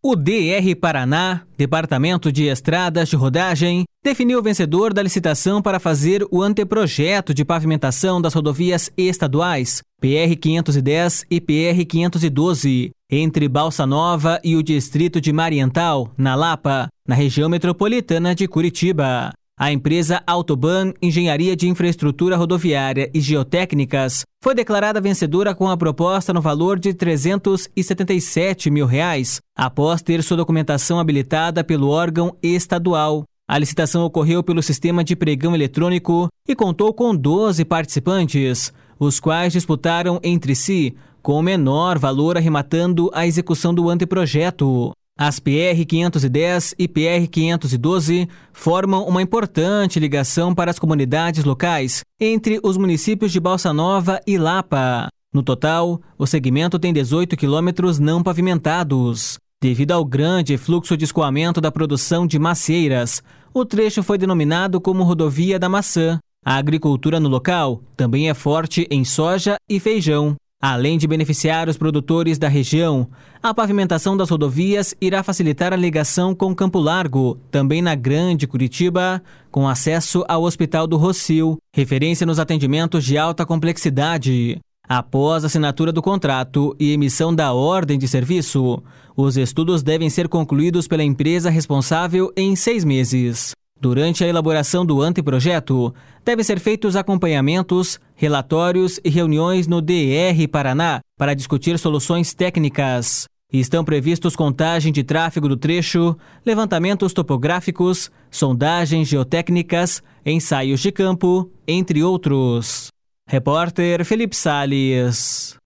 O DR Paraná, Departamento de Estradas de Rodagem, definiu o vencedor da licitação para fazer o anteprojeto de pavimentação das rodovias estaduais PR-510 e PR-512, entre Balsa Nova e o distrito de Mariental, na Lapa, na região metropolitana de Curitiba. A empresa Autoban Engenharia de Infraestrutura Rodoviária e Geotécnicas foi declarada vencedora com a proposta no valor de R$ 377 mil, após ter sua documentação habilitada pelo órgão estadual. A licitação ocorreu pelo sistema de pregão eletrônico e contou com 12 participantes, os quais disputaram entre si com o menor valor arrematando a execução do anteprojeto. As PR-510 e PR-512 formam uma importante ligação para as comunidades locais entre os municípios de Balsa Nova e Lapa. No total, o segmento tem 18 quilômetros não pavimentados. Devido ao grande fluxo de escoamento da produção de macieiras, o trecho foi denominado como Rodovia da Maçã. A agricultura no local também é forte em soja e feijão. Além de beneficiar os produtores da região, a pavimentação das rodovias irá facilitar a ligação com Campo Largo, também na Grande Curitiba, com acesso ao Hospital do Rossio, referência nos atendimentos de alta complexidade. Após a assinatura do contrato e emissão da ordem de serviço, os estudos devem ser concluídos pela empresa responsável em 6 meses. Durante a elaboração do anteprojeto, devem ser feitos acompanhamentos, relatórios e reuniões no DR Paraná para discutir soluções técnicas. Estão previstos contagem de tráfego do trecho, levantamentos topográficos, sondagens geotécnicas, ensaios de campo, entre outros. Repórter Felipe Salles.